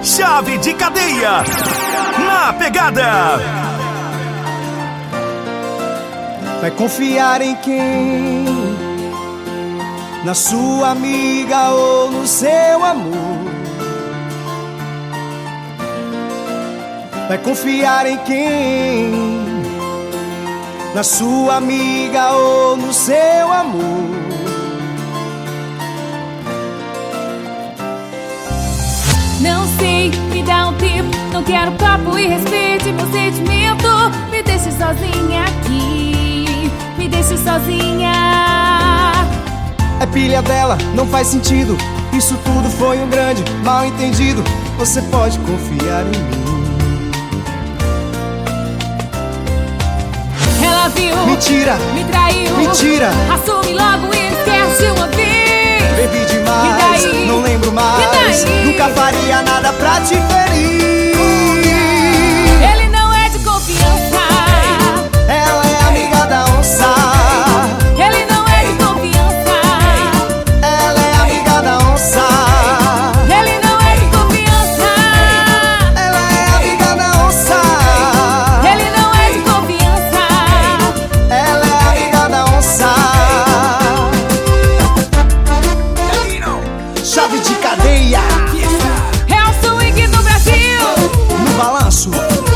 Chave de Cadeia, na pegada. Vai confiar em quem? Na sua amiga ou no seu amor? Vai confiar em quem? Na sua amiga ou no seu amor? Não sei, me dá um tempo. Não quero papo e respeite meu sentimento. Me deixe sozinha aqui, me deixe sozinha. É pilha dela, não faz sentido. Isso tudo foi um grande mal entendido. Você pode confiar em mim. Ela viu, mentira, me traiu, mentira. Assume logo e esquece uma vez. Bebi demais, não lembro mais. Nunca faria nada pra te ferir. Ele não é de confiança. Ela é amiga da onça. Ele não é de confiança. Ela é amiga da onça. Ele não é de confiança. Ela é amiga da onça. Ele não é de confiança. Ela é amiga da onça. Chave de cadeia. É o swing do Brasil. No balanço.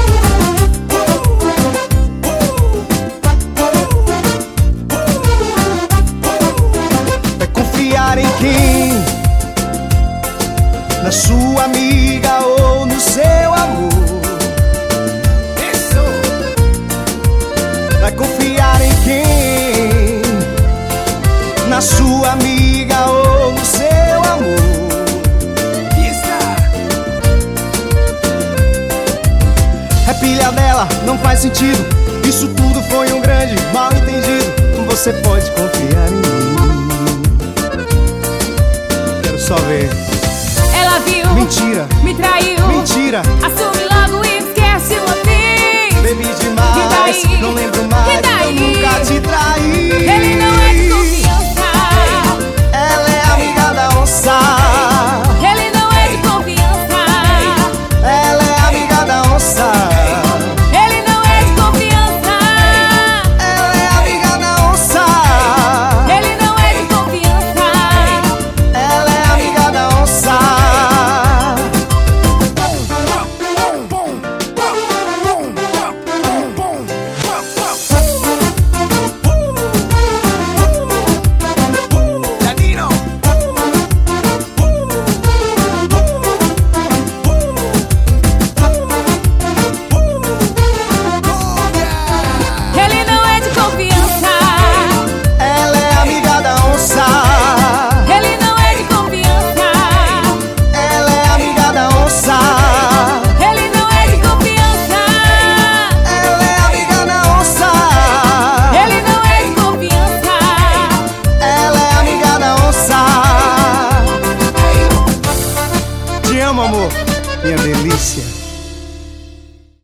Vai confiar em quem? Na sua amiga ou no seu amor? Isso. Vai confiar em quem? Na sua amiga ou no seu amor? É pilha dela, não faz sentido. Isso tudo foi um grande mal entendido. Você pode confiar em mim. Quero só ver. Ela viu, mentira, me traiu, mentira. Assume logo e esquece uma vez. Bebi demais, não lembro mais. Eu nunca te traí. Ele não é de confiança. Ela é amiga da onça. Ele não é de confiança. Ela é amiga da onça. Ele não é de confiança. Ela é amiga da onça. Ele não é de confiança. Ela é amiga da onça. Ele não é de confiança. Ela é amiga da onça. Ele não é de confiança. Ela é amiga da onça. Ele não é de confiança. Ela é amiga da onça. Ele não é de confiança. Ela é amiga da onça. Te amo, amor, minha delícia.